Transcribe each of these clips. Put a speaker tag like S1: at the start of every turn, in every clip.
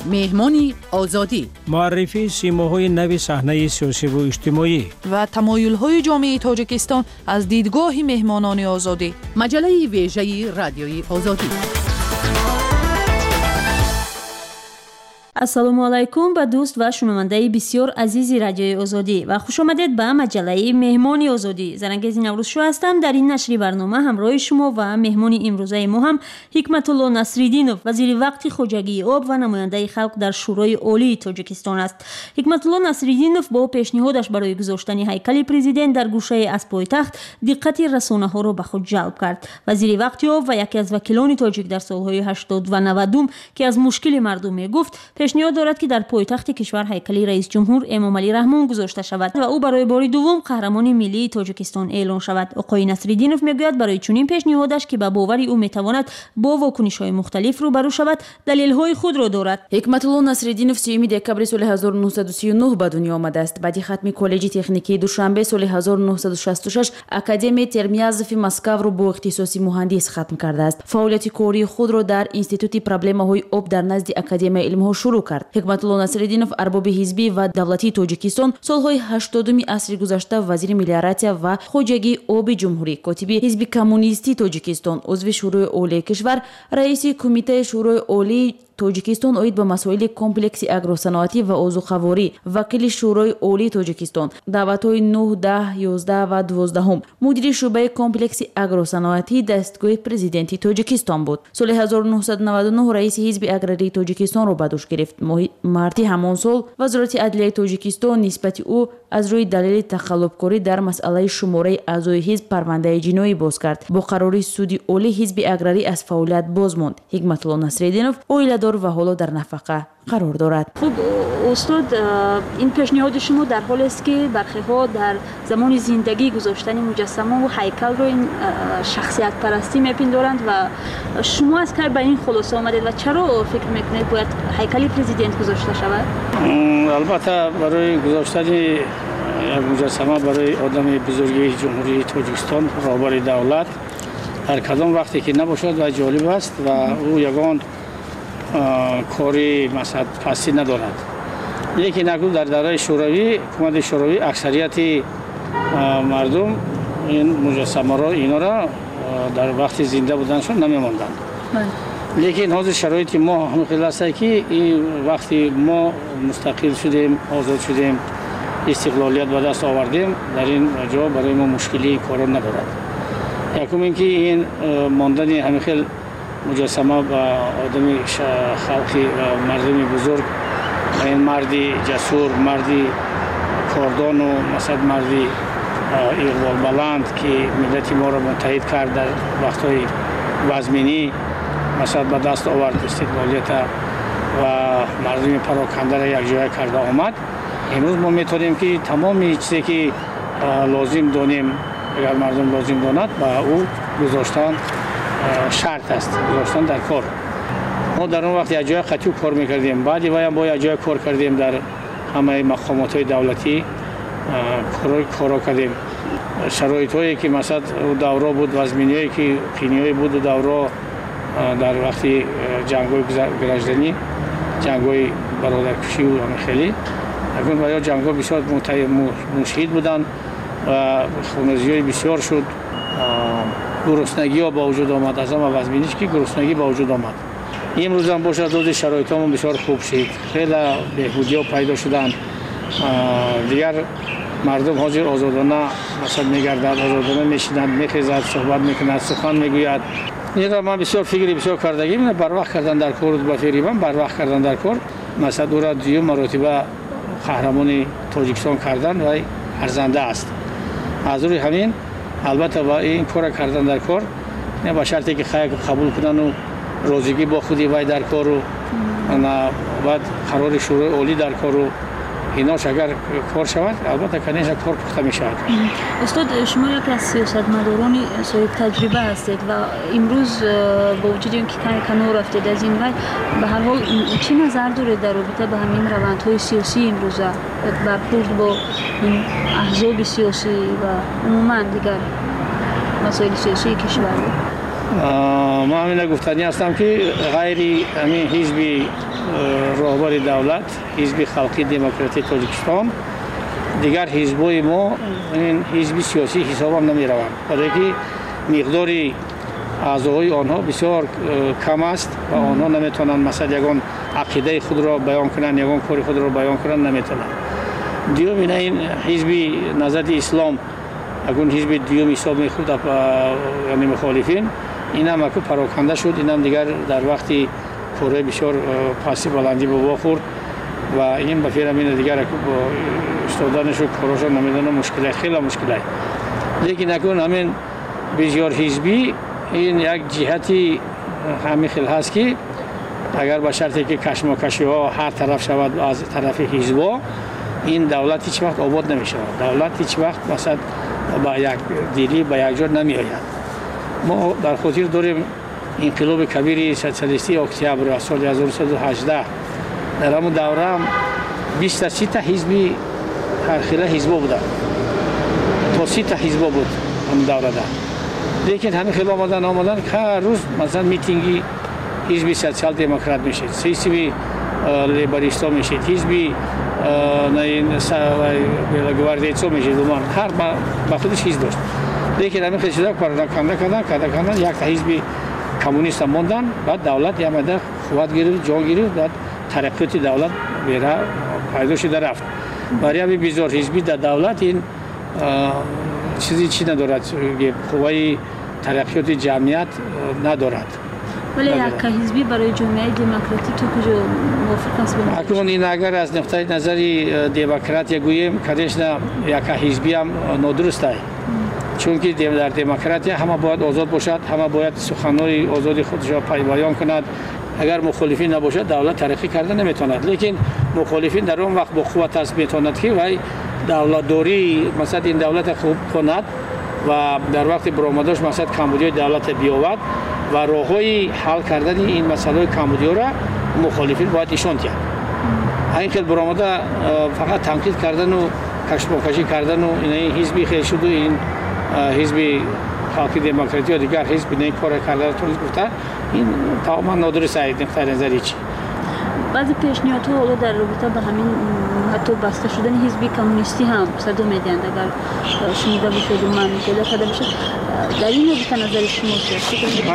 S1: مهمانی آزادی،
S2: معرفی سیماهای نو صحنه سیاسی و اجتماعی
S3: و تمایل‌های جامعه تاجیکستان از دیدگاه مهمانان آزادی.
S1: مجله ویژه رادیوی آزادی.
S4: ассалому алайкум ба дӯст ва шунавандаи бисёр азизи радиои озодӣ ва хушомадед ба маҷаллаи меҳмони озодӣ. Зарангези Наврӯзшо ҳастам. Дар ин нашри барнома ҳамроҳи шумо ва меҳмони имрӯзаи мо ҳам Ҳикматулло Насриддинов, вазири вақти хоҷагии об ва намояндаи халқ дар шӯрои олии Тоҷикистон аст. Ҳикматулло Насриддинов бо пешниҳодаш барои гузоштани ҳайкали президент дар гӯшае аз пойтахт диққати расонаҳоро ба худ ҷалб кард. Вазири вақти об ва яке аз вакилони тоҷик дар солҳои 80 ва 90 ки аз мушкили мардум мегуфт, пешниҳод дорад ки дар пойтахти кишвар ҳайкали раисҷумҳур Эмомалӣ Раҳмон гузошта шавад ва ӯ барои бори дуввум қаҳрамони миллии Тоҷикистон эълон шавад. Оқои Насриддинов мегӯяд барои чунин пешниҳодаш ки ба бовари ӯ метавонад бо вокунишҳои мухталиф рӯбарӯ шавад, далелҳои худро дорад.
S5: Ҳикматулло Насриддинов 3 декабри соли 1939 ба дунё омадааст. Баъди хатми коллеҷи техникии Душанбе соли 1966 Академияи Термиязови Москавро бо ихтисоси муҳандис хатм кардааст. Фаъолияти кории худро дар Институти проблемаҳои об дар назди Академияи илмҳо шурӯъ кард. Ҳикматулло Насриддинов арбоби ҳизбӣ ва давлатии Тоҷикистон солҳои 80 асри гузашта вазири мелиоратсия ва хоҷагии оби ҷумҳурӣ, котиби ҳизби коммунистии Тоҷикистон, узви шӯрои олии кишвар, раиси кумитаи шӯрои олии Тоҷикистон оид ба масоили комплекси агросаноатӣ ва озуқаворӣ, вакили шӯрои олии Тоҷикистон, даъватҳои 9, 10, 11 ва 12, мудири шӯъбаи комплекси агросаноатӣ дастгоҳи президенти Тоҷикистон буд. Соли 1999 раиси ҳизби аграрии Тоҷикистонро ба дӯш гирифт. Моҳи марти ҳамон сол вазорати адлияи Тоҷикистон нисбати ӯ аз рӯи далели тахаллубкорӣ дар масъалаи шумораи аъзои ҳизб парвандаи ҷиноӣ боз кард. Бо қарори суди олӣ ҳизби аграрӣ аз фаъолият боз монд. Ҳикматулло Насриддинов оиладор ва ҳоло дар нафақа қарор дорад.
S4: Хуб устод, ин пешниҳоди шумо дар ҳоле аст ки бархеҳо дар замони зиндагӣ гузоштани муҷассамаву ҳайкалро ин шахсиятпарастӣ мепиндоранд ва шумо аз кай ба ин хулоса омадед ва чаро фикр мекунед бояд ҳайкали президент гузошта шавад?
S6: албатта барои гузоштани як муҷассама барои одами бузургии ҷумҳурии Тоҷикистон роҳбари давлат дар кадом вақте ки набошад ва ҷолиб аст ва ӯ ягон кори масъад пастӣ надорад. Лекин акнун дар давраи шӯравӣ, ҳукумати шӯравӣ аксарияти мардум ин муҷассамаро инора дар вақти зинда буданашон намемонданд. Лекин ҳозир шароити мо ҳамин аст ки вақти мо мустақил шудем, озод шудем, истиқлолият ба даст овардем, дар ин ҷо барои мо мушкилии коро надорад. Якум ин ки ин мондани ҳамин хел муҷассама ба одами халқи мардуми бузург, ин марди ҷасур, марди кордону масъад марди иқболбаланд ки миллати моро муттаҳид кард дар вақтҳои вазминӣ, масъад ба даст овард истиқлолията ва мардуми парокандаро якҷоя карда омад. имрӯз мо метавонем ки тамоми чизе ки лозим донем, агар мардум лозим донад, ба ӯ гузоштан шарт аст, гузоштан дар кор. мо дар он вақт якҷоя қатъиу кор мекардем, баъди ваям бо якҷоя кор кардем, дар ҳамаи мақомотҳои давлатӣ коро кардем. шароитҳое ки масъад давро буд, вазминиҳое ки қиниҳое буду давро дар вақти ҷангҳои гражданӣ, ҷангҳои бародаркушиву ҳамихелӣ, акнун ба ё ҷангҳо бисёр мушҳид буданд ва хуназиҳои бисёр шуд. гуруснагиҳо ба вуҷуд омад, аз ҳама вазминиш ки гуруснагӣ ба вуҷуд омад. имрӯзам бошад рози шароитҳомон бисёр хуб шид, хеле беҳбудиҳо пайдо шуданд. дигар мардум ҳозир озодона масъад мегардад, озодона мешинад, мехезад, суҳбат мекунад, сухан мегӯяд. ин ман бисёр фикри бисёр кардагӣ барвақт кардан дар кор, ба фикри ман барвақт кардан дар кор, масъад ӯро дуюм маротиба қаҳрамони Тоҷикистон кардан вай арзанда аст. аз рӯи ҳамин албатта ба ин кора кардан дар кор ба шарте ки хайр қабул кудану розигӣ бо худи вай дар кору баъд қарори шӯрои олӣ дар кору инош агар кор шавад, албатта конечно кор пухта мешавад.
S4: устод, шумо яке аз сиёсатмадорони соҳиб таҷриба ҳастед ва имрӯз бо вуҷуди он ки каме канор рафтед аз ин вай, ба ҳар ҳол чӣ назар доред дар робита ба ҳамин равандҳои сиёсии имрӯза, бархӯрд бо ин аҳзоби сиёсӣ ва умуман дигар масоили сиёсии кишвар?
S6: ما همین گفتنی هستم که غیر همین حزب راهبر دولت، حزب خلقی دموکراتی تاجیکستان، دیگر حزبای ما این حزب سیاسی حساب هم نمی روند، برای که مقدار اعضای آنها بسیار کم است و آنها نمیتونند مثلا یگان عقیده خود را بیان کنند، یگان کار خود را بیان کنند نمیتونند. دیوم این حزب نهضت اسلام اگون حزب دیوم حساب میخورد یعنی مخالفین، این هم اکو پراکنده شد، این هم دیگر در وقتی کره بسیار پاسی بلندی به با خورد و این بفیر همین دیگر اکو با استادانش و کاراشان نمیدانه مشکله، خیلی مشکله. لیکن اکون همین بسیار حزبی این یک جهتی همین خیلی هست که اگر با شرطی که کشمکشی ها هر طرف شود از طرف حزبا، این دولت هیچ وقت آباد نمی شود. دولت هیچ وقت مثلا با یک دیری با یک جور نمی آید. ما در خاطر داریم انقلاب کبیر سوسیالیستی اکتبر از سال 1918 در همون دوره هم 23 تا حزبی هر خیلی حزبا بودن تا 30 تا حزبا بود همون دوره ده. لیکن همین خیلی آمدن که هر روز مثلا میتینگی حزب سوسیال دموکرات میشید، حزب لیبرالیستا میشید، حزب گواردیچو میشید، هر با خودش حزب داشت. لیکن همین خیلی شده کردن یک تا حزب کمونیست ماندن، بعد دولت یامده قوت گرفت، جان گرفت، بعد ترقیات دولت بیره پیدا شده رفت. برای همین بسیار حزبی در دولت این چیزی ندارد، قوای ترقیات جمعیت ندارد.
S4: ولی یک حزبی برای جامعه دموکراتی تو کجا موافق است؟
S6: اکنون این اگر از نقطه نظری دموکراتی گوییم کدش نه یک حزبی هم نادرست است، چون که در دموکراتی همه باید آزاد باشد، همه باید سخنهای آزادی خودش را بیان کند. اگر مخالفین نباشد دولت ترقی کرده نمیتواند، لیکن مخالفین در اون وقت با قوت است میتواند که وای دولت داری مثلا این دولت خوب کند و در وقت برآمدش مثلا کمبودی دولت بیاورد و راههای حل کردن این مسئله کمبودی را مخالفین باید نشان دهند. این که برآمده فقط تنقید کردن و کشمکشی کردن و این حزبی خیلی شد و این حزب خلقی دموکراتی و دیگر حزب این کار کرده تو گفته این تماما نادرست است نقطه نظری چی.
S4: بعضی پیشنهادها حالا در رابطه با همین حتی بسته شدن حزب کمونیستی هم صدا میدهند، اگر شنیده باشید و من پیدا کرده باشد در این رابطه نظر شما چیست؟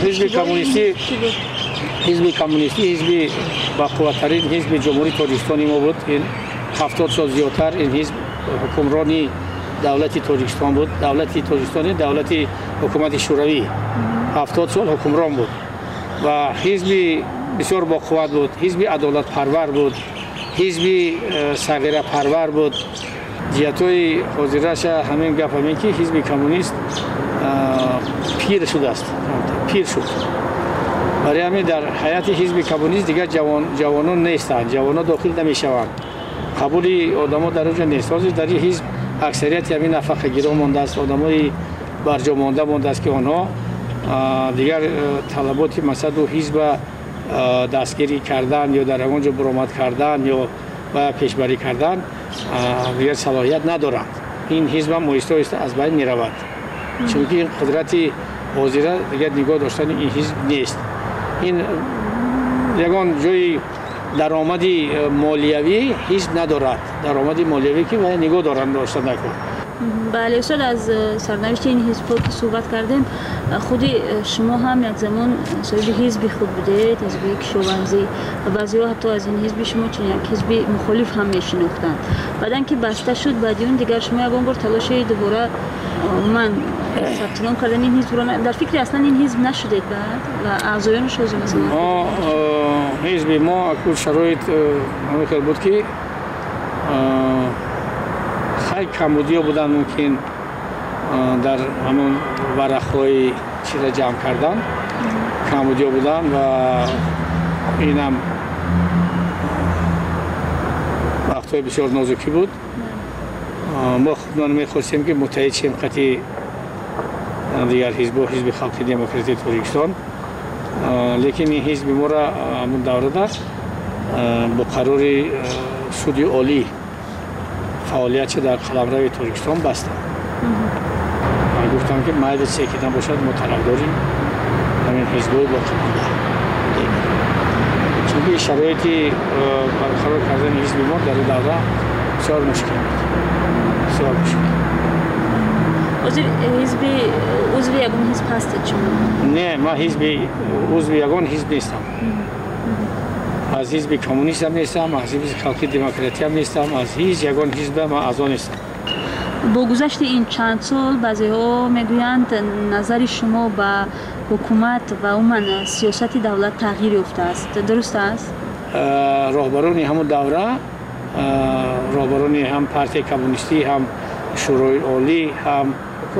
S6: حزب کمونیستی حزب با قوت‌ترین حزب جمهوری تاجیکستان ما بود. این 70 سال زیادتر این حزب حکمرانی دولت تاجیکستان بود. دولت تاجیکستان دولت حکومت شوروی 70 سال حکمران بود و حزب بسیار با قوت بود، حزب عدالت پرور بود، حزب صغیره پرور بود. جهت‌های حاضرش همین گپ همین که حزب کمونیست پیر شده است، پیر شد. برای همین در حیات حزب کمونیست دیگر جوانان نیستند، جوانان داخل نمیشوند، قبول آدم‌ها در اونجا نیست. در این حزب اکثریت همین نفقه‌گیران مانده است، آدمای برجا مانده است که آنها دیگر طلبات مثلا دو حزب دستگیری کردن یا در اونجا برآمد کردن یا پیشبری کردن دیگر صلاحیت ندارند. این حزب هم آهسته آهسته از بین می رود، چون که این قدرت حاضره دیگر نگاه داشتن این حزب نیست. این یگان جای درآمدی مالیوی حزب ندارد، درآمدی مالیوی که باید نگاه دارند داشته نکن.
S4: بله استاد، از سرنوشت این حزب که صحبت کردیم، خود شما هم یک زمان صاحب حزبی خود بودید، حزب کشاورزی، و بعضی‌ها حتی از این حزب شما چون یک حزب مخالف هم میشناختند. بعد اینکه بسته شد بعد اون دیگر شما یگان بار تلاش دوباره من ثبت نام کردن این حزب رو در فکر اصلا این حزب نشدید بعد و اعضایانش از مثلا
S6: حزب ما اکو شرایط همین خیلی بود که خیلی کمبودی بودن، ممکن در همون ورق‌های چیز جمع کردن کمبودی بودن و اینم وقت‌های بسیار نازکی بود. ما خودمان می‌خواستیم که متحد شیم قطعی دیگر حزب خلقی دموکراتی تاجیکستان، لیکن این حزب ما را همون دوره در با قرار سودی عالی فعالیت در قلمرو تاجیکستان بستند. من گفتم که مایل سکیدن باشد ما طرف داریم همین حزب‌های باقی مانده چون شرایطی برقرار کردن حزب ما در دوره بسیار مشکل بود بسیار مشکل.
S4: حزب عضو یگان حزب هستید شما؟
S6: نه ما عضو یگان حزب نیستم. از حزب کمونیست هم نیستم، از حزب خلقی دموکراتی هم نیستم، از هیچ یگان حزب ما اعضا نیستم.
S4: با گذشت این چند سال بعضی‌ها میگویند نظر شما به حکومت و عموما سیاست دولت تغییر یافته است. درست است؟
S6: راهبران همون دوره، راهبران هم پارتی کمونیستی، هم شورای عالی، هم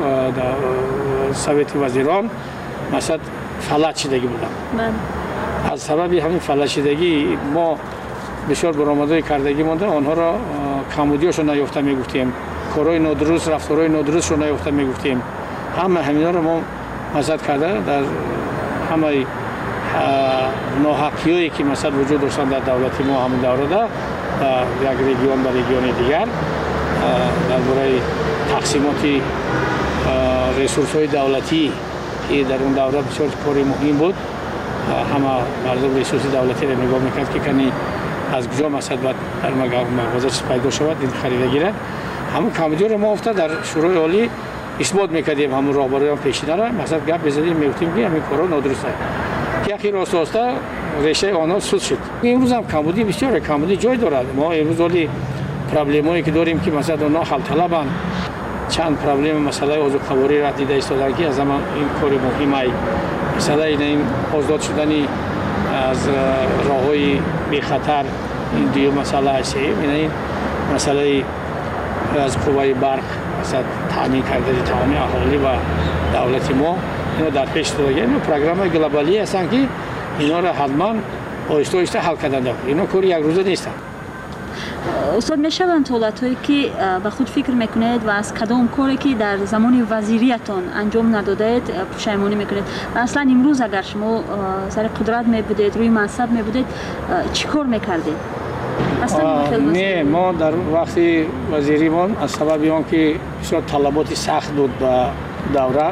S6: سویت وزیران مثلا فلج شدگی بودن. از سبب همین فلج شدگی ما بسیار برآمدهای کردگی مونده، آنها را کمبودیاشو نیافته میگفتیم، کارهای نادرست، رفتارهای نادرست رو نیافته میگفتیم. همه همینا رو ما مزد کرده در همه ناحقیایی که مثلا وجود داشتن در دولتی ما همین دوره ده یک رژیون به رژیون دیگر درباره تقسیمات ریسورس‌های دولتی که در اون دوره بسیار کار مهم بود. همه مردم ریسورس دولتی را نگاه میکرد که کنی از کجا مثلا در مغازه چیز پیدا شود این خریده گیره. همون کمبودی رو ما افتاد در شورای عالی اثبات میکردیم، همون راهبران پیشینه را مثلا گپ بزدیم میگفتیم که همین کارا نادرسته که اخیر راست راسته ریشه آنها سود شد. امروز هم کمبودی بسیار کمبودی جای دارد. ما امروز ولی پرابلمایی که داریم که مثلا اونا حل طلبن، چند پرابلم مسئله عضوخواری را دیده ایستادن که از این کار مهمه مثلا این آزاد شدنی از راههای بی خطر این دیو مسئله است. این مسئله از قوه برق مثلا تامین کردن تمامی اهالی و دولت ما اینا در پیش داره. این پروگرام گلوبالی هستن که اینا را حتما آهسته آهسته حل کردن. اینا کاری یک روزه نیست.
S4: استاد میشوند حالت‌هایی که به خود فکر میکنید و از کدام کاری که در زمان وزیریتان انجام ندادید پشیمانی میکنید و اصلا امروز اگر شما سر قدرت میبودید، روی منصب میبودید، چی کار میکردید؟
S6: نه، ما در وقتی وزیریمان از سبب آن که بسیار طلبات سخت بود به دوره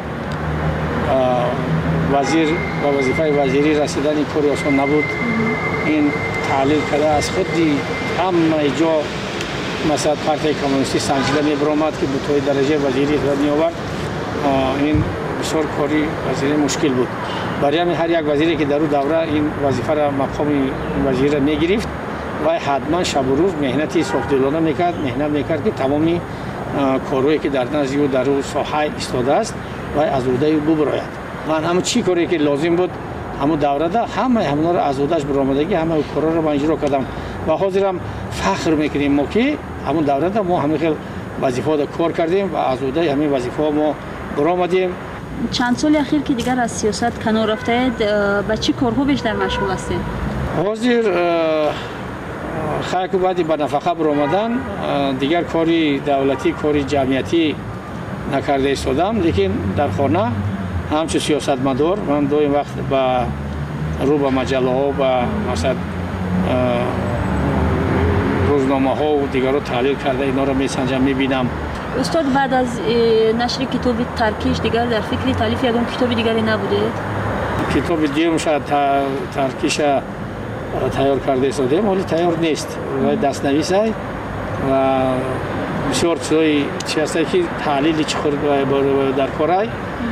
S6: وزیر و وظیفه وزیری رسیدن این کاری آسان نبود. این تعلیل کرده از خودی همه جا مثلا پارتی کمونیستی سنجیده میبرامد که بطوی درجه وزیری را میآورد. این بسیار کاری وزیری مشکل بود. برای همین هر یک وزیری که در اون دوره این وظیفه را مقام وزیر را میگرفت و حتما شب و روز مهنتی صافدلانه میکرد، محنت میکرد که تمامی کارهایی که در نزد او در اون ساحه ایستاده است و از عهده او ببراید. من همون چی کاری که لازم بود همون دوره ده همه همونا را از عهدهش برآمدگی همه کارا را من اجرا کردم و حاضرم فخر میکنیم ما که همون دوره ده ما همین خیلی وظیفه را کار کردیم و از عهده همین وظیفه ما برآمدیم.
S4: چند سال اخیر که دیگر از سیاست کنار رفتید، به چی کارها بیشتر مشغول هستید؟
S6: حاضر خیلی بعدی به نفقه برآمدن دیگر کاری دولتی کاری جمعیتی نکرده ایستادم، لیکن در خانه همچه سیاستمدار من دو این وقت رو به مجله ها و مثلا روزنامه ها و دیگر رو تحلیل کرده اینا رو میسنجم میبینم.
S4: استاد بعد از نشر کتاب ترکیش دیگر در فکر تالیف یگان کتاب دیگری نبودید؟
S6: کتاب دیگه شاید ترکیش تیار کرده ایستادیم ولی تیار نیست و دستنویس است و بسیار چیزایی چی هست که تحلیل چخور در کارای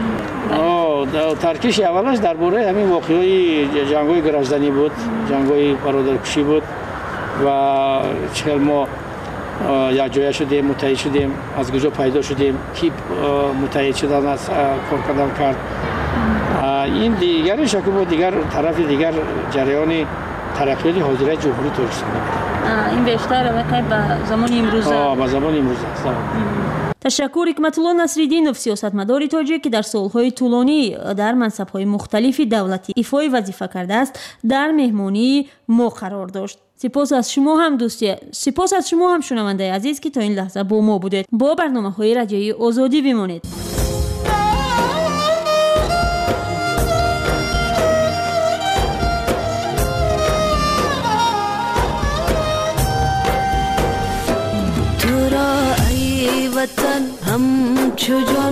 S6: ترکیش اولش درباره همین واقعی جنگ‌های گرجدنی بود، جنگ‌های برادرکشی بود و چقدر ما یک جای شدیم متحد شدیم، از کجا پیدا شدیم، کی متحد شدن از کار کردن کرد. این دیگرش که بود دیگر طرف دیگر جریان ترقیات حاضره جمهوری ترکستان بود.
S4: این بیشتر رابطه به زمان امروزه.
S6: به زمان امروزه.
S4: تشکر حکمت‌الله نصرالدینов سیاستمداری تاجیک که در سالهای طولانی در منصب‌های مختلفی دولتی ایفای وظیفه کرده است در مهمانی ما قرار داشت. سپاس از شما هم شنونده عزیز که تا این لحظه با ما بودید. با برنامه‌های رادیویی آزادی بمانید.
S7: वतन हम छुजो